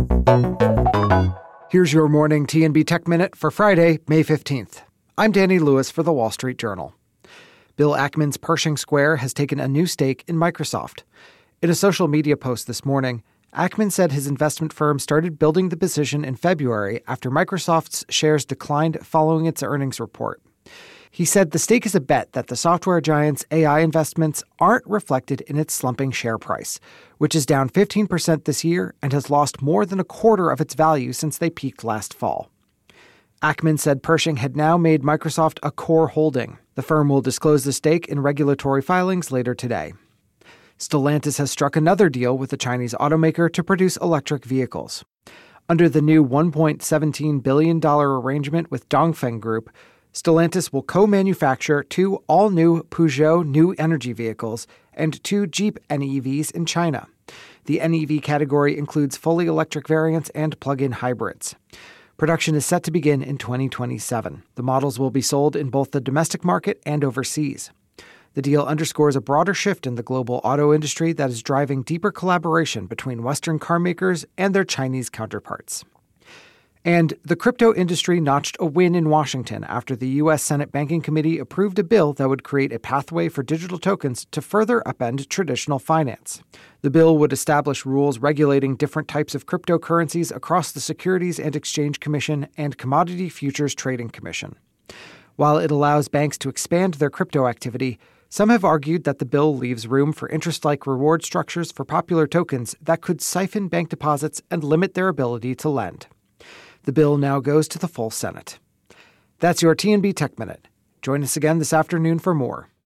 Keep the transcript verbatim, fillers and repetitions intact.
Here's your morning T N B Tech Minute for Friday, May fifteenth. I'm Danny Lewis for The Wall Street Journal. Bill Ackman's Pershing Square has taken a new stake in Microsoft. In a social media post this morning, Ackman said his investment firm started building the position in February after Microsoft's shares declined following its earnings report. He said the stake is a bet that the software giant's A I investments aren't reflected in its slumping share price, which is down fifteen percent this year and has lost more than a quarter of its value since they peaked last fall. Ackman said Pershing had now made Microsoft a core holding. The firm will disclose the stake in regulatory filings later today. Stellantis has struck another deal with the Chinese automaker to produce electric vehicles. Under the new one point one seven billion dollars arrangement with Dongfeng Group, Stellantis will co-manufacture two all-new Peugeot New Energy vehicles and two Jeep N E Vs in China. The N E V category includes fully electric variants and plug-in hybrids. Production is set to begin in twenty twenty-seven. The models will be sold in both the domestic market and overseas. The deal underscores a broader shift in the global auto industry that is driving deeper collaboration between Western car makers and their Chinese counterparts. And the crypto industry notched a win in Washington after the U S Senate Banking Committee approved a bill that would create a pathway for digital tokens to further upend traditional finance. The bill would establish rules regulating different types of cryptocurrencies across the Securities and Exchange Commission and Commodity Futures Trading Commission. While it allows banks to expand their crypto activity, some have argued that the bill leaves room for interest-like reward structures for popular tokens that could siphon bank deposits and limit their ability to lend. The bill now goes to the full Senate. That's your T N B Tech Minute. Join us again this afternoon for more.